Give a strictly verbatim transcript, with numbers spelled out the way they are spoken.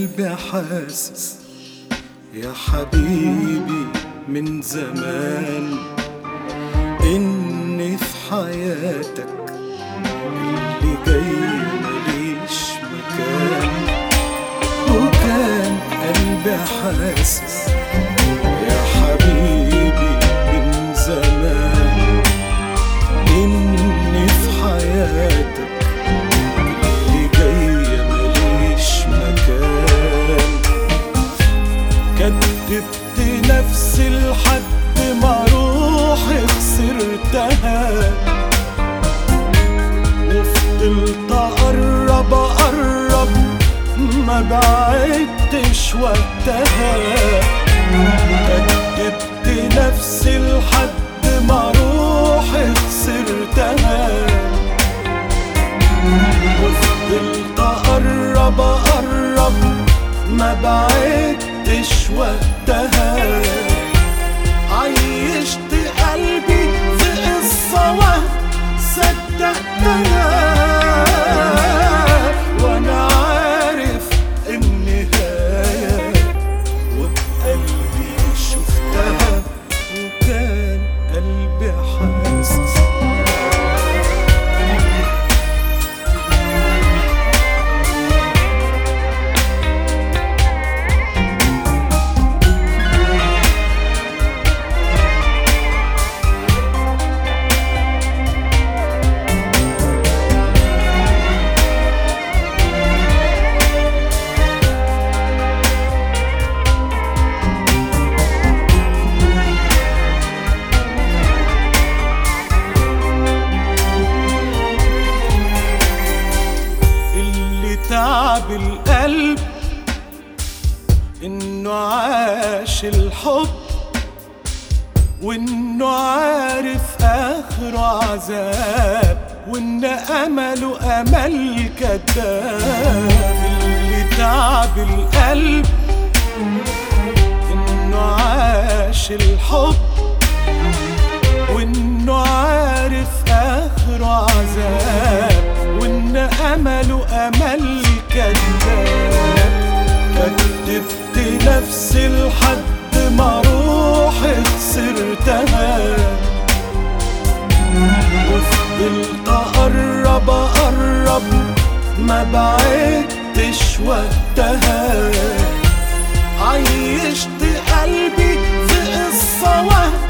قلبي حاسس يا حبيبي من زمان إني في حياتك اللي جاي مليش مكان، وكان قلبي حاسس يا حبيبي من زمان إني في حياتك اللي جاي مليش مكان. كدبت نفسي لحد ما روحي خسرتها، وفضلت أقرب أقرب ما بعدتش وقتها. كدبت نفسي لحد ما روحي خسرتها، وفضلت أقرب أقرب ما بعدتش وقتها. عيشت قلبي في قصة وهم صدقتها، وانا عارف النهاية وبقلبي شفتها، وكان قلبي حاسس. تعب القلب إنه عاش الحب، وإنه عارف آخره عذاب، وإن أمله أمل كداب. اللي تعب القلب إنه عاش الحب، وإنه عارف آخره عذاب، وإن أمله أمل كداب. كدبت نفسي لحد ما روحي خسرتها، وفضلت أقرب أقرب ما بعدتش وقتها. عيشت قلبي في قصة وهم